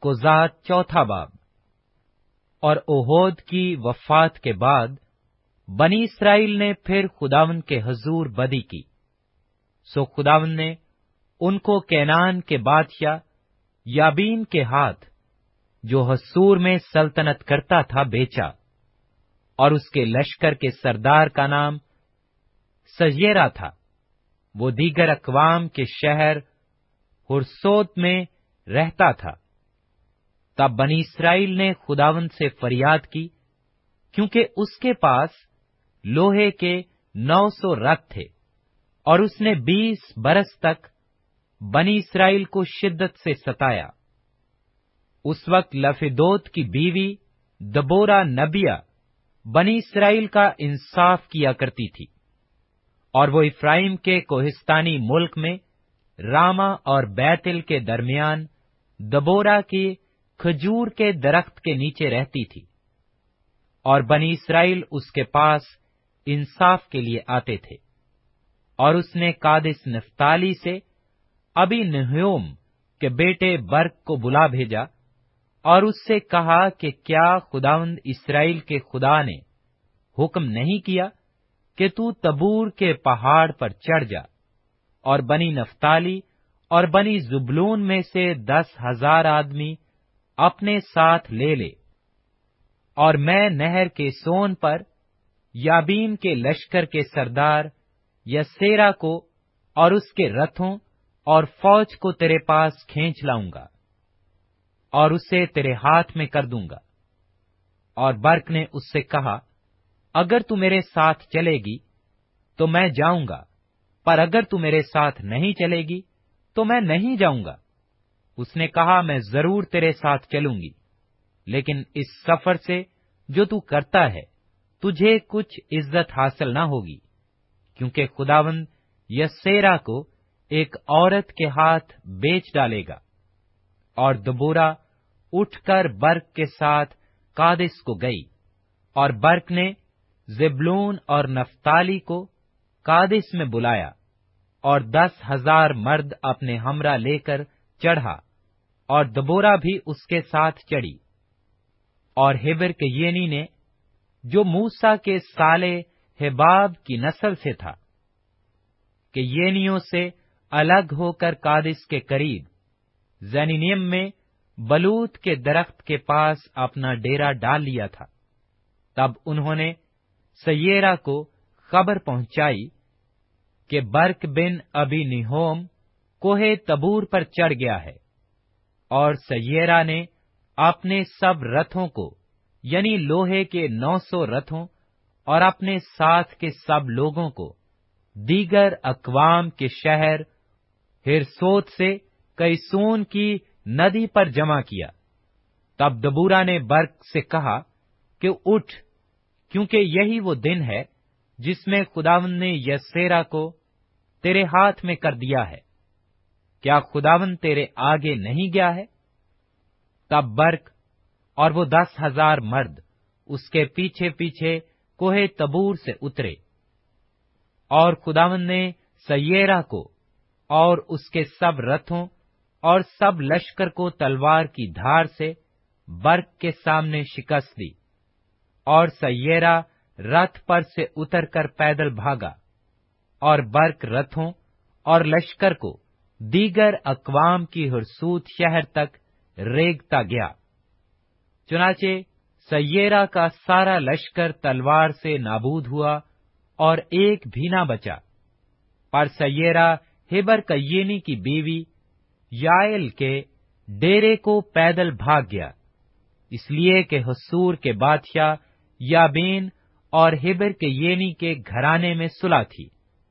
कोजात चौथा बाब। और ओहोद की वफात के बाद बनी इसराइल ने फिर खुदावन के हजूर बदी की, सो खुदावन ने उनको कैनान के बादशाह याबीन के हाथ, जो हसूर में सल्तनत करता था, बेचा, और उसके लश्कर के सरदार का नाम सजेरा था। वो दीगर अकवाम के शहर हुरसोत में रहता था। तब बनी इसराइल ने खुदावंद से फरियाद की, क्योंकि उसके पास लोहे के 900 रथ थे, और उसने 20 बरस तक बनी इसराइल को शिद्दत से सताया। उस वक्त लफिदोत की बीवी दबोरा नबिया बनी इसराइल का इंसाफ किया करती थी, और वो इफ्राइम के कोहिस्तानी मुल्क में रामा और बैतिल के दरमियान दबोरा के खजूर के दरख्त के नीचे रहती थी, और बनी इसराइल उसके पास इंसाफ के लिए आते थे। और उसने कादिस नफ्ताली से अबीनहयोम के बेटे बर्क को बुला भेजा, और उससे कहा कि क्या खुदावंद इसराइल के खुदा ने हुक्म नहीं किया कि तू तबूर के पहाड़ पर चढ़ जा, और बनी नफ्ताली और बनी जुबलून में से 10,000 आदमी अपने साथ ले ले, और मैं नहर के सोन पर याबीन के लश्कर के सरदार यसेरा को और उसके रथों और फौज को तेरे पास खींच लाऊंगा, और उसे तेरे हाथ में कर दूंगा। और बर्क ने उससे कहा, अगर तू मेरे साथ चलेगी तो मैं जाऊंगा, पर अगर तू मेरे साथ नहीं चलेगी तो मैं नहीं जाऊंगा। उसने कहा, मैं जरूर तेरे साथ चलूंगी, लेकिन इस सफर से जो तू करता है तुझे कुछ इज्जत हासिल न होगी, क्योंकि खुदावंद यसेरा को एक औरत के हाथ बेच डालेगा। और दबोरा उठकर बर्क के साथ कादिस को गई, और बर्क ने ज़ेबूलून और नफ्ताली को कादिस में बुलाया, और 10,000 मर्द अपने हमरा लेकर चढ़ा, और दबोरा भी उसके साथ चढ़ी। और हेबर के येनी ने, जो मूसा के साले हेबाब की नस्ल से था, कि येनियों से अलग होकर कादिस के करीब ज़ैनीनियम में बलूत के दरख्त के पास अपना डेरा डाल लिया था। तब उन्होंने सयेरा को खबर पहुंचाई कि बर्क बिन अबीनिहोम कोहे तबूर पर चढ़ गया है। और सयेरा ने अपने सब रथों को, यानी लोहे के 900 रथों, और अपने साथ के सब लोगों को दीगर अकवाम के शहर हिरसोत से कैसून की नदी पर जमा किया। तब दबूरा ने बर्क से कहा कि उठ, क्योंकि यही वो दिन है जिसमें खुदावंद ने यसेरा को तेरे हाथ में कर दिया है। क्या खुदावंद तेरे आगे नहीं गया है? तब बर्क और वो 10,000 मर्द उसके पीछे पीछे कोहे तबूर से उतरे। और खुदावंद ने सयेरा को और उसके सब रथों और सब लश्कर को तलवार की धार से बर्क के सामने शिकस्त दी, और सयेरा रथ पर से उतरकर पैदल भागा, और बर्क रथों और लश्कर को दीगर अकवाम की हुरसूत शहर तक रेगता गया। चुनाचे सयेरा का सारा लश्कर तलवार से नाबूद हुआ, और एक भी ना बचा। पर सयेरा हेबर कय्येनी की बीवी याएल के डेरे को पैदल भाग गया, इसलिए कि हसूर के बादशाह याबीन और हेबर कय्येनी के घराने में सुलह थी।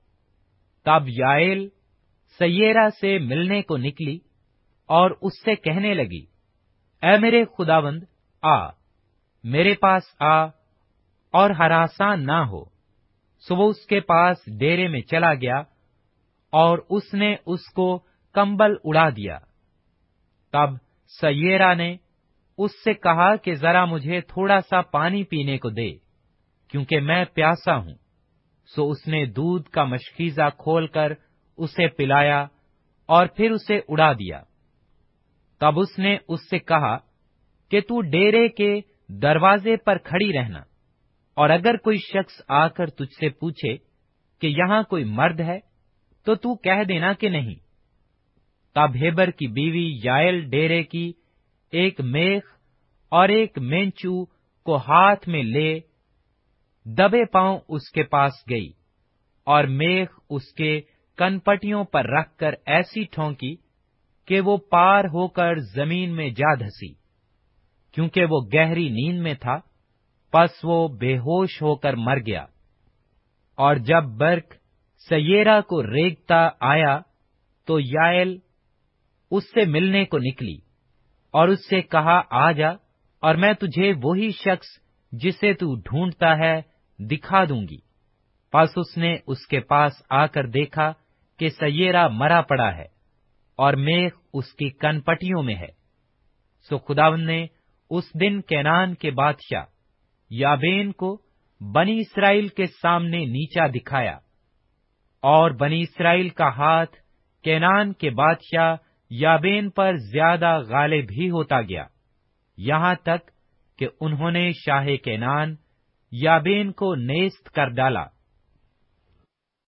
तब याएल सयेरा से मिलने को निकली और उससे कहने लगी, ऐ मेरे खुदावंद, आ, मेरे पास आ, और हरासान ना हो। सो वो उसके पास डेरे में चला गया, और उसने उसको कंबल उड़ा दिया। तब सयेरा ने उससे कहा कि जरा मुझे थोड़ा सा पानी पीने को दे, क्योंकि मैं प्यासा हूं। सो उसने दूध का मशकीजा खोलकर उसे पिलाया और फिर उसे उड़ा दिया। तब उसने उससे कहा कि तू डेरे के दरवाजे पर खड़ी रहना, और अगर कोई शख्स आकर तुझसे पूछे कि यहाँ कोई मर्द है, तो तू कह देना कि नहीं। तब हेबर की बीवी याएल डेरे की एक मेख और एक मेंचू को हाथ में ले दबे पांव उसके पास गई, और मेख उसके कनपटियों पर रखकर ऐसी ठोंकी कि वो पार होकर जमीन में जा धसी। क्योंकि वो गहरी नींद में था, पस वो बेहोश होकर मर गया। और जब बर्क सयेरा को रेंगता आया, तो याएल उससे मिलने को निकली और उससे कहा, आ जा, और मैं तुझे वही शख्स जिसे तू ढूंढता है दिखा दूंगी। पस उसने उसके पास आकर देखा कि सयेरा मरा पड़ा है और मेख उसकी कनपटियों में है। सो खुदावंद ने उस दिन कैनान के बादशाह याबेन को बनी इस्राएल के सामने नीचा दिखाया, और बनी इस्राएल का हाथ कैनान के बादशाह याबेन पर ज्यादा गालिब ही होता गया, यहाँ तक कि उन्होंने शाहे कैनान याबेन को नेस्त कर डाला